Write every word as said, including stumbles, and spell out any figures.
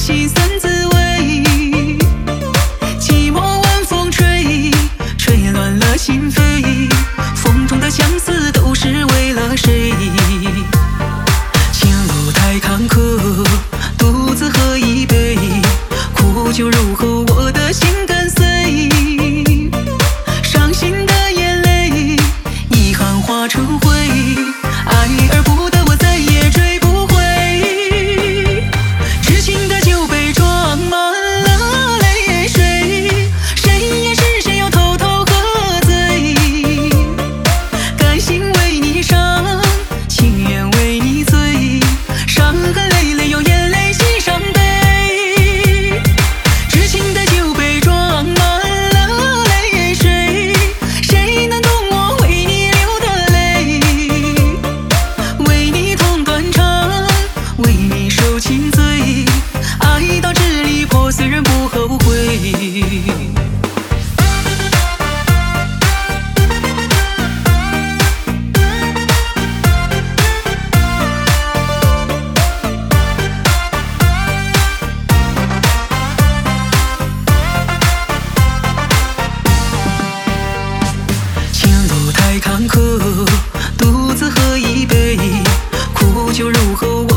心酸滋味。寂寞晚风吹，吹乱了心扉。风中的相思都是为了谁？情路太坎坷，独自喝一杯，苦酒入喉，我的心跟随。伤心的眼泪，遗憾化成灰，爱而不得，我再也追不回。痴情的酒杯装满了泪水，谁也是谁又偷偷喝醉。甘心为你伤，情愿为你醉，伤痕累累，有眼泪洗伤悲。痴情的酒杯装满了泪水，谁能懂我为你流的泪？为你痛断肠，为你受尽罪，爱到支离破碎，人不后悔。情路太坎坷，独自喝一杯，苦酒入喉。